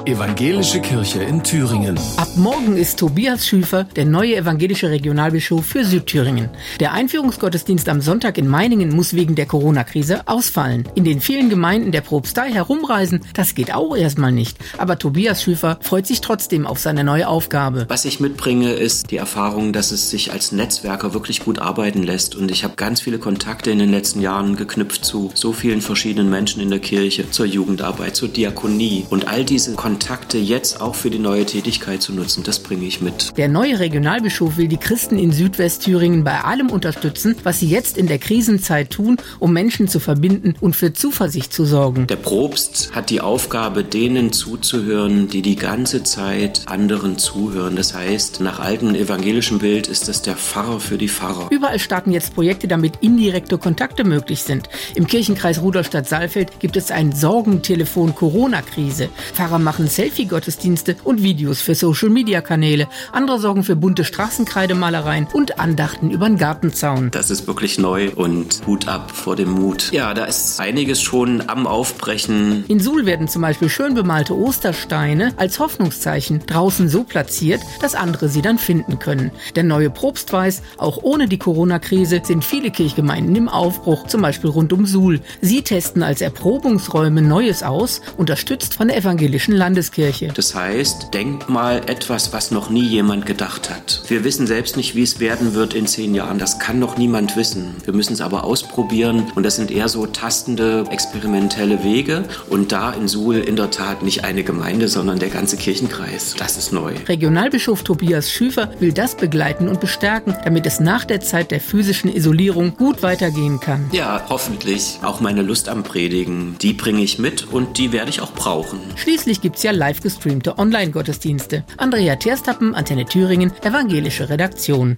Evangelische Kirche in Thüringen. Ab morgen ist Tobias Schüfer der neue evangelische Regionalbischof für Südthüringen. Der Einführungsgottesdienst am Sonntag in Meiningen muss wegen der Corona-Krise ausfallen. In den vielen Gemeinden der Propstei herumreisen, das geht auch erstmal nicht. Aber Tobias Schüfer freut sich trotzdem auf seine neue Aufgabe. Was ich mitbringe, ist die Erfahrung, dass es sich als Netzwerker wirklich gut arbeiten lässt. Und ich habe ganz viele Kontakte in den letzten Jahren geknüpft zu so vielen verschiedenen Menschen in der Kirche, zur Jugendarbeit, zur Diakonie. Und all diese Kontakte jetzt auch für die neue Tätigkeit zu nutzen, das bringe ich mit. Der neue Regionalbischof will die Christen in Südwestthüringen bei allem unterstützen, was sie jetzt in der Krisenzeit tun, um Menschen zu verbinden und für Zuversicht zu sorgen. Der Propst hat die Aufgabe, denen zuzuhören, die die ganze Zeit anderen zuhören. Das heißt, nach altem evangelischem Bild ist das der Pfarrer für die Pfarrer. Überall starten jetzt Projekte, damit indirekte Kontakte möglich sind. Im Kirchenkreis Rudolstadt-Saalfeld gibt es ein Sorgentelefon Corona-Krise. Pfarrer machen Selfie-Gottesdienste und Videos für Social-Media-Kanäle. Andere sorgen für bunte Straßenkreidemalereien und Andachten über den Gartenzaun. Das ist wirklich neu und Hut ab vor dem Mut. Ja, da ist einiges schon am Aufbrechen. In Suhl werden zum Beispiel schön bemalte Ostersteine als Hoffnungszeichen draußen so platziert, dass andere sie dann finden können. Der neue Propst weiß, auch ohne die Corona-Krise sind viele Kirchgemeinden im Aufbruch, zum Beispiel rund um Suhl. Sie testen als Erprobungsräume Neues aus, unterstützt von der evangelischen Landeskirche. Das heißt, Denkmal etwas, was noch nie jemand gedacht hat. Wir wissen selbst nicht, wie es werden wird in 10 Jahren. Das kann noch niemand wissen. Wir müssen es aber ausprobieren und das sind eher so tastende, experimentelle Wege. Und da in Suhl in der Tat nicht eine Gemeinde, sondern der ganze Kirchenkreis. Das ist neu. Regionalbischof Tobias Schüfer will das begleiten und bestärken, damit es nach der Zeit der physischen Isolierung gut weitergehen kann. Ja, hoffentlich. Auch meine Lust am Predigen, die bringe ich mit und die werde ich auch brauchen. Schließlich gibt's ja live gestreamte Online-Gottesdienste. Andrea Terstappen, Antenne Thüringen, evangelische Redaktion.